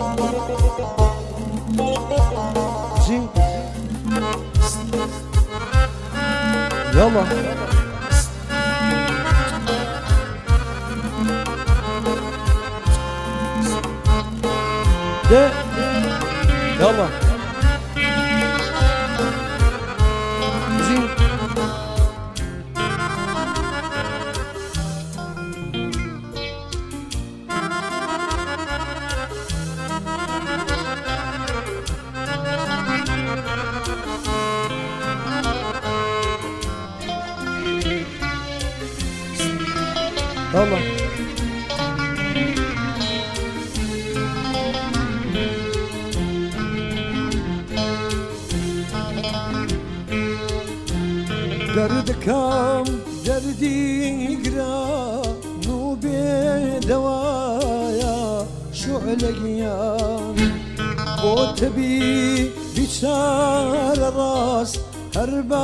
جي يلا ده يلا زين يلا دردكم دردي قرا نوبي دوايا شعلقيان بوتبي بشار الراس هربا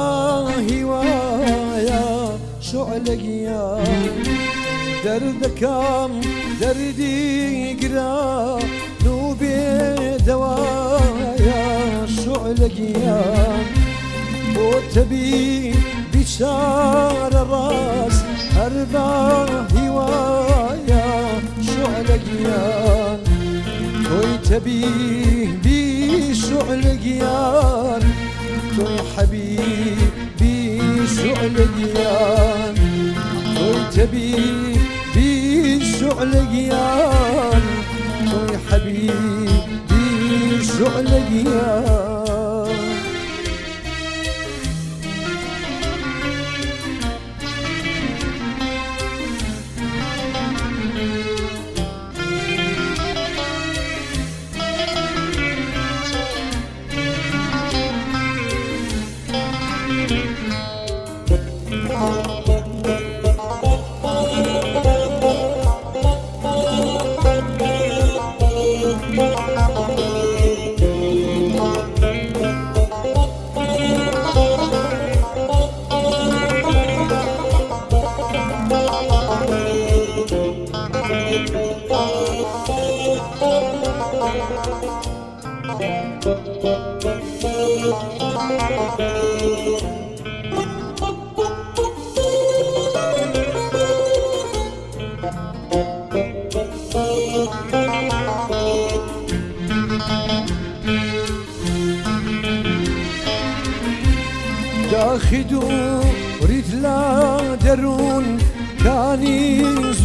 هوايا شعلقيان دردكم دردي قرا نوبي دوايا شعلقيان وتبي بشار الراس هربا هوايا شعلقيان توي تبي بشعلقيان توي حبيبي شعلقيان توي تبي بشعلقيان توي حبيبي شعلقيان داخدو ريت لا درون كاني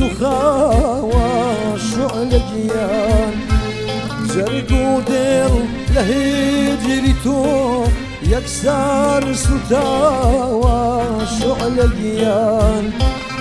زخاوة شعلقيان زرقو دير لهجريتو يكسر ستاوة شعلقيان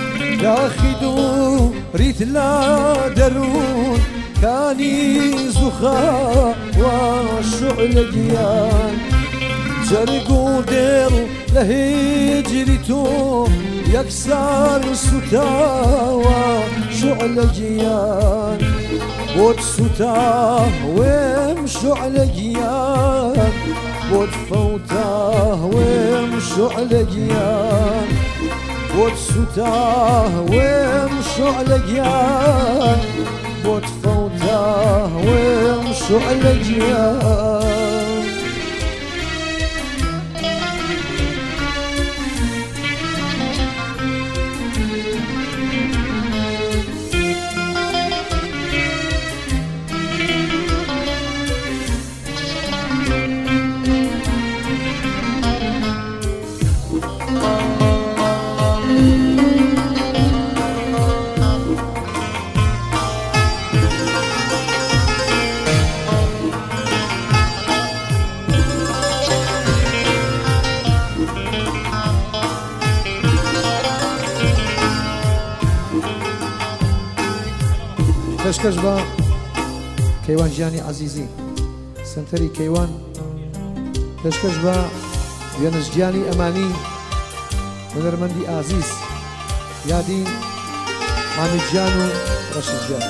داخدو ريت لا درون كاني زخاوة شعلقيان زرقو دير لهجريتو يكسر ستاوة شعلقيان بود ستاه ويم شعلقيان بود فوتاه ويم شعلقيان بود ستاه ويم شعلقيان بود فوتاه ويم شعلقيان پێشکەش بە کەیوان ژیانی عەزیزی سنتەری کەیوان، پێشکەش بە وێنەش گیانی ئەمانی هونەرمەندی ئازیز یادی حامید جان و ڕەشید جان.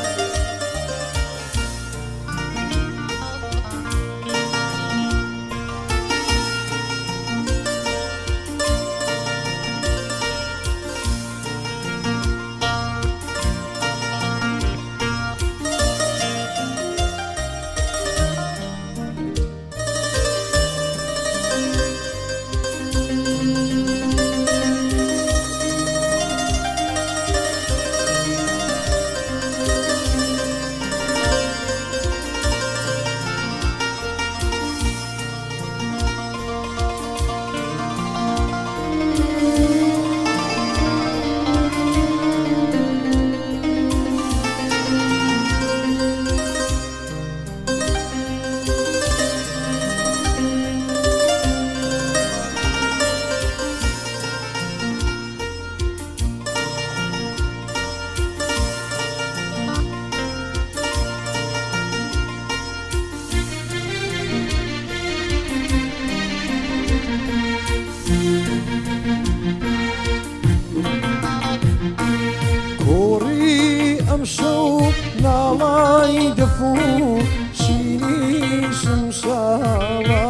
دفو شيني شمشالا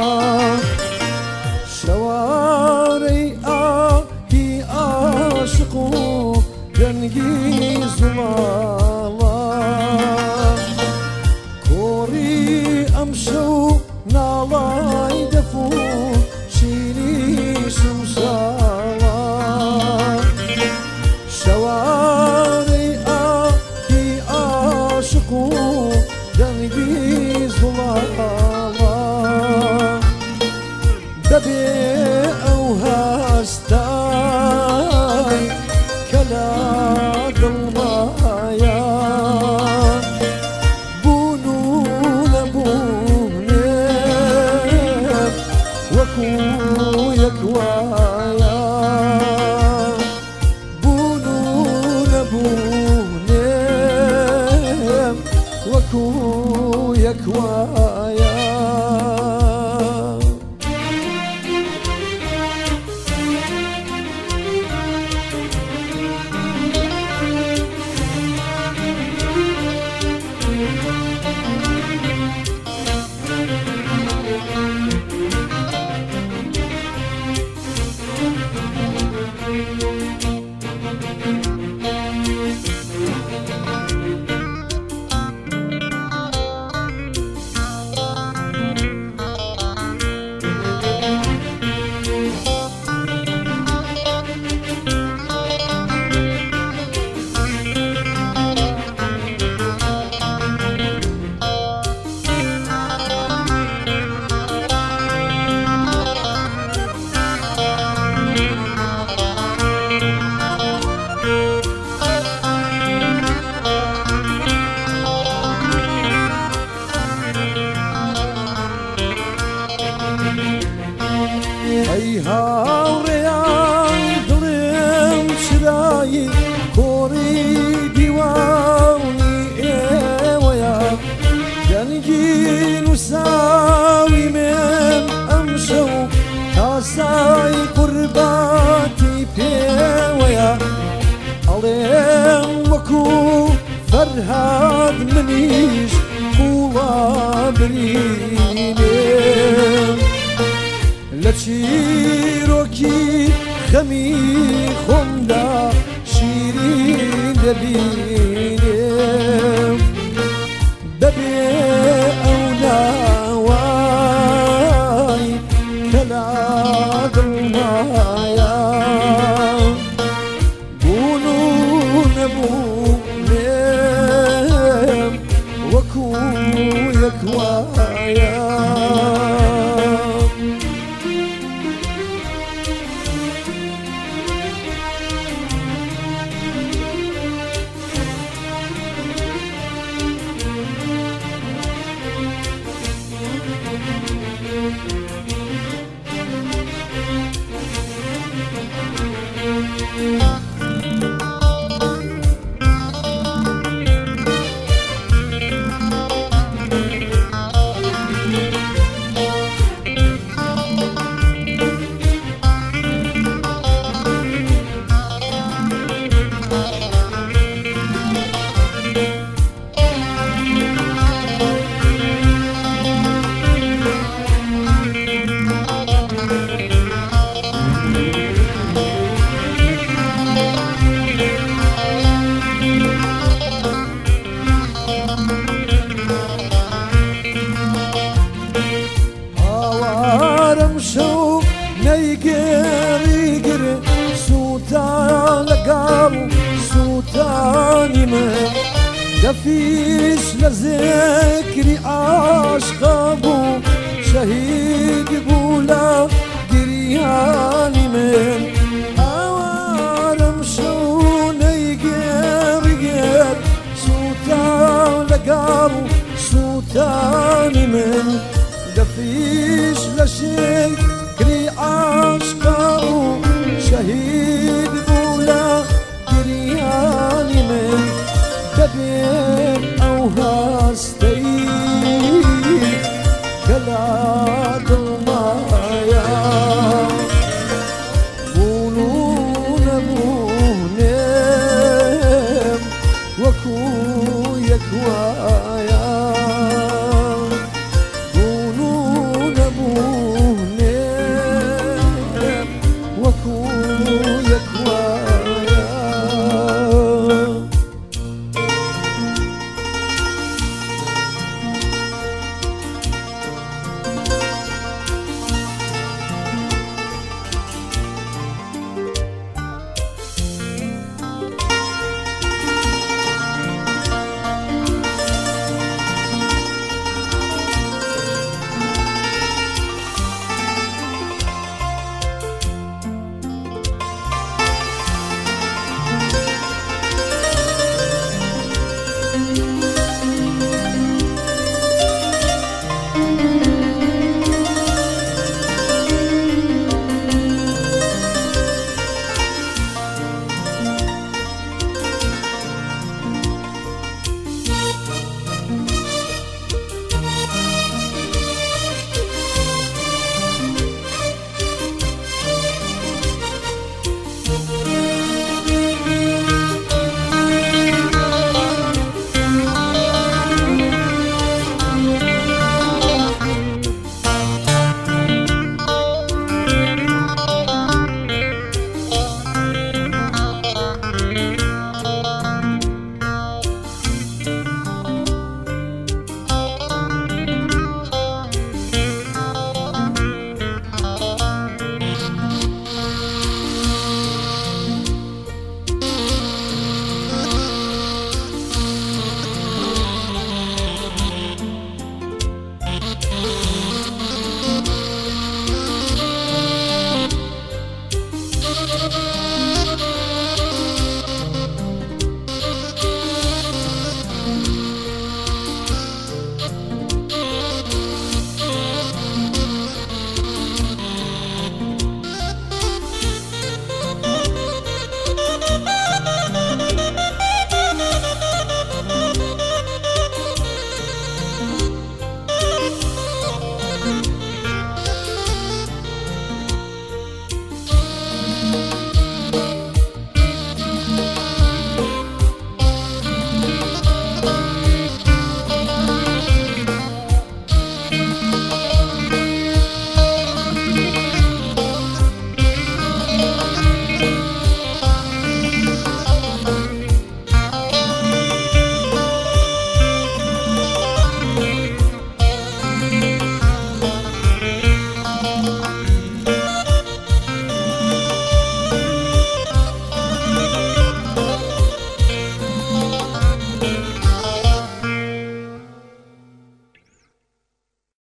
شواري آهي عاشقو دنگی زلالا کوری امشو نالای دفو شیری شمشالا شواری آهی عاشقو دنگی زلالا دبی او هستای كلا ظلمايا بونون بونب وكو يكوايا بونون بونب وكو يكوايا ای هاوڕێیان دڵێم چرایی کۆڕی دیوانی ئێوەیە دەنگین و ساوی من ئەم شەو تاسای قورباتی پێوەیە ئەڵێم وەکو فەرهاد منیش قوڵا برینێم لە چیرۆکی خەمی خۆمدا شیرین دەبینێم بەبێ ئەو ناوای کە لا دڵمایە بوون و نەبوونێم وەکو یەکوایە دفيش لذكري عاشقه بو شهيد بولا قرياني من عوالم شوني قرير سوتان لقابو سوتاني من دفيش لشيك